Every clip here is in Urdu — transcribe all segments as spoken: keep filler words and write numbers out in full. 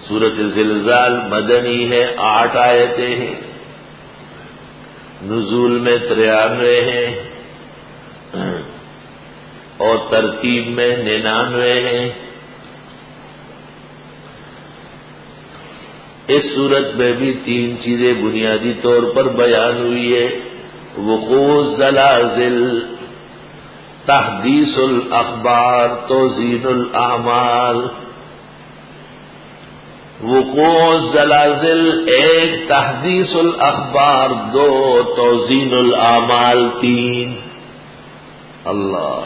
سورۃ زلزال مدنی ہے، آٹھ آیتیں ہیں، نزول میں ترانوے ہیں اور ترتیب میں ننانوے ہیں۔ اس صورت میں بھی تین چیزیں بنیادی طور پر بیان ہوئی ہے، وقوع الزلازل، تحدیث الاخبار، توزین الاعمال۔ وقوع الزلازل ایک، تحدیث الاخبار دو، توزین الاعمال تین۔ اللہ،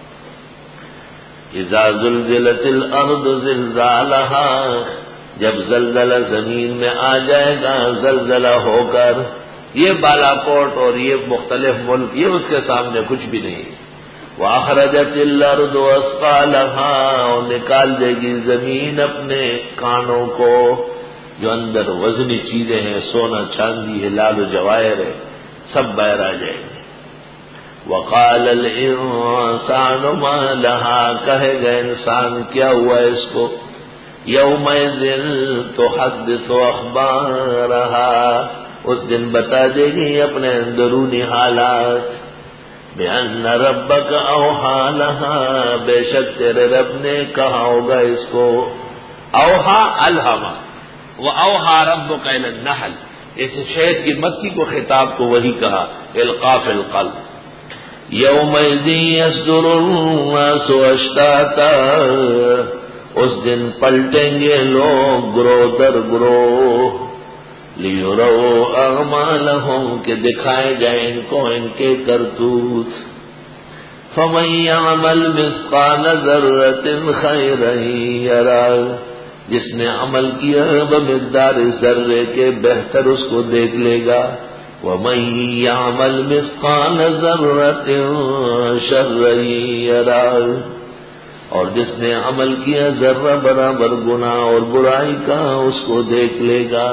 اذا زلزلت الارض زلزالها، جب زلزلہ زمین میں آ جائے گا زلزلہ ہو کر، یہ بالا کوٹ اور یہ مختلف ملک یہ اس کے سامنے کچھ بھی نہیں۔ وَأَخْرَجَتِ الْأَرْضُ أَثْقَالَهَا، اور نکال دے گی زمین اپنے کانوں کو، جو اندر وزنی چیزیں ہیں، سونا چاندی ہے، لال و جواہر ہے، سب باہر آ جائیں گے۔ وَقَالَ الْإِنسَانُ مَا لَهَا، کہے گا انسان کیا ہوا اس کو، یومئذ تحدث اخبارها، اس دن بتا دے گی اپنے اندرونی حالات، بِأَنَّ رَبَّكَ أَوْحَى لَهَا، بے شک تیرے رب نے کہا ہوگا اس کو، اوحا الہما، وَأَوْحَى رَبُّكَ إِلَى النَّحْلِ، اس شہد کی مکھی کو خطاب کو وہی کہا، القاء فی القلب۔ یومئذ یصدر الناس اشتاتا، اس دن پلٹیں گے لوگ گروہ در گروہ، لیروا اعمالہم، کہ دکھائے جائیں ان کو ان کے کرتوت۔ فمن یعمل مثقال ذرۃ خیرا یرہ، جس نے عمل کیا بمقدار ذرے کے بہتر اس کو دیکھ لے گا، ومن یعمل مثقال ذرۃ شرا یرہ، اور جس نے عمل کیا ذرہ برابر گناہ اور برائی کا اس کو دیکھ لے گا۔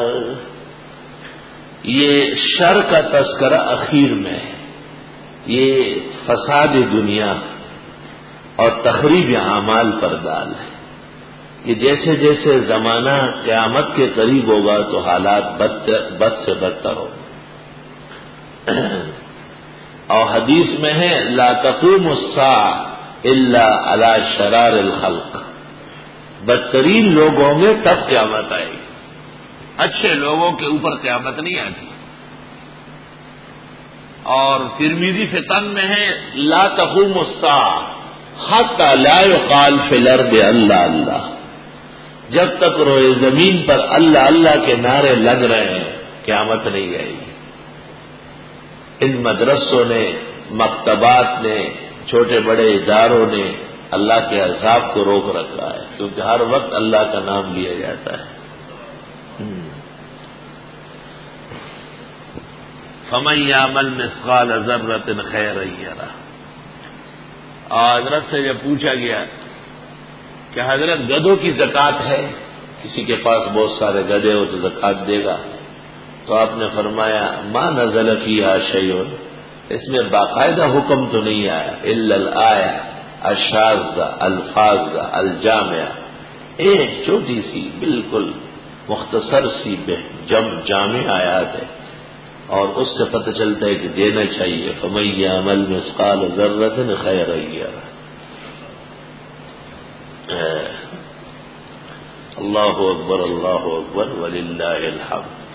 یہ شر کا تذکرہ اخیر میں ہے، یہ فساد دنیا اور تخریب اعمال پر دال ہے کہ جیسے جیسے زمانہ قیامت کے قریب ہوگا تو حالات بد بد سے بدتر ہو۔ اور حدیث میں ہے لا تقوم الساعة الا علی شرار الخلق، بدترین لوگ ہوں گے تب قیامت آئے گی، اچھے لوگوں کے اوپر قیامت نہیں آتی۔ اور ترمذی فتن میں ہے لا تقوم الساعة حتى لا يقال في الارض اللہ اللہ، جب تک روئے زمین پر اللہ اللہ کے نعرے لگ رہے ہیں قیامت نہیں آئے گی۔ ان مدرسوں نے، مکتبات نے، چھوٹے بڑے اداروں نے اللہ کے عذاب کو روک رکھا ہے، کیونکہ ہر وقت اللہ کا نام لیا جاتا ہے۔ فمن یعمل مثقال ذرۃ خیرا یرہ۔ اور حضرت سے جب پوچھا گیا کہ حضرت گدھوں کی زکوٰۃ ہے، کسی کے پاس بہت سارے گدھے ہو تو زکوٰۃ دے گا، تو آپ نے فرمایا ما نزل فیہا شیء، اس میں باقاعدہ حکم تو نہیں آیا، الا الآیہ الشاذہ الفاظہ الجامعہ، ایک چھوٹی سی بالکل مختصر سی جامع آیات ہے، اور اس سے پتہ چلتا ہے کہ دینا چاہیے۔ فمن یعمل مثقال ذرۃ خیرا یرہ۔ اللہ اکبر اللہ اکبر وللہ الحمد۔